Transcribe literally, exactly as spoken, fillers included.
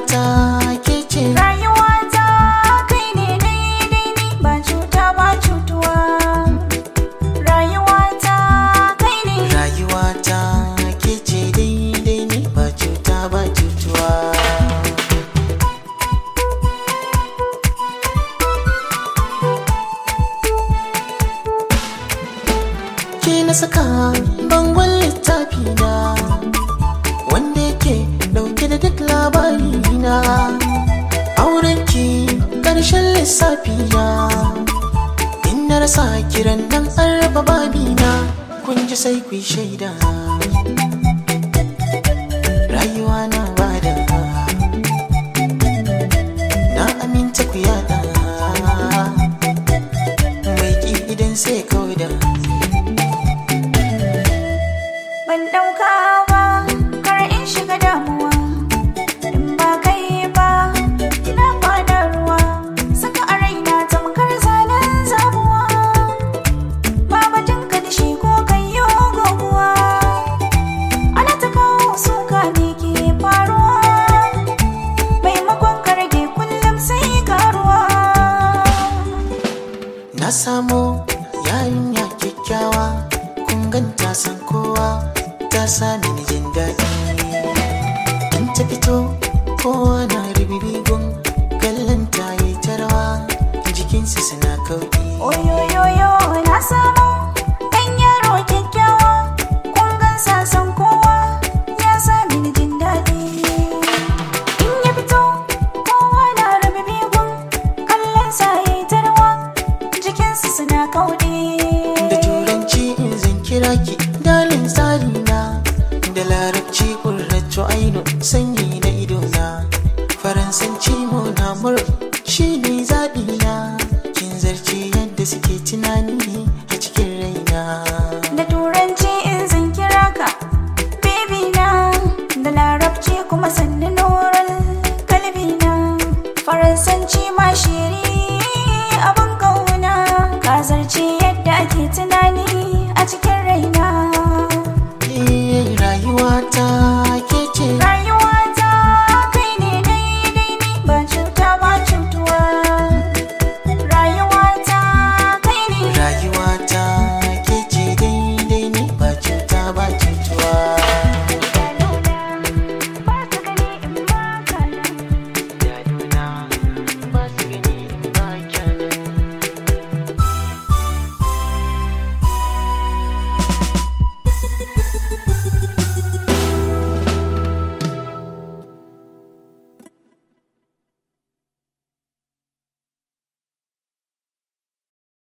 rayuwata ke ce. Rayuwata kai ne daidai ni ba cuta ba cutuwa. Rayuwata kai ne. Rayuwata ke ce daidai ni ba cuta ba cutuwa. Ke na saka bangon littafi na wanda yake dauke da duk labari na. Aurenki karshen lissafi na, in na rasa kiran nan an raba babina. Kun ji sai ku shaida rayuwa na bada, na aminta ku yada mai ki idan sai kauda. Ban ɗauka ba kar in shiga damuwa, in ba kai ba ina fada ruwa. Saka a raina tamkar zanen zabuwa, ba batun ka da shi ko kai yo goguwa. Ana ta kawo suka me ke faruwa, maimakon ka rage kullum sai karuwa. Na samo yarinya kyakkyawa, kun ganta san kowa, ta sami ni jin daɗi. In ta fito kowa na ribibigun, kallon ta yi ta rawa, jikinsu suna kauɗi. Oyoyoyo na samu ɗan yaro kyakkyawa, kun gansa san kowa ya sami ni jin daɗi. In ya fito kowa na rabe bigun, kallon sa ya yi tarwa, jikinsu suna kauɗi. Da turanci in zan kira ki dalin tsari na, da larabci kurraccio aino sanyi na idona, faransanci mo na mur